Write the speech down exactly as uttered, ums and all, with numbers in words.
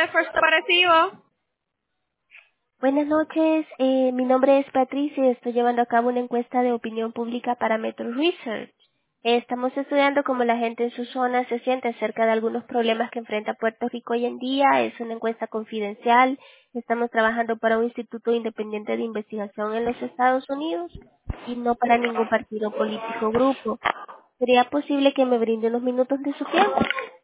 tardes, First Operativo. Buenas noches, eh, mi nombre es Patricia y estoy llevando a cabo una encuesta de opinión pública para Metro Research. Eh, estamos estudiando cómo la gente en su zona se siente acerca de algunos problemas que enfrenta Puerto Rico hoy en día. Es una encuesta confidencial. Estamos trabajando para un instituto independiente de investigación en los Estados Unidos y no para ningún partido político o grupo. ¿Sería posible que me brinde unos minutos de su tiempo?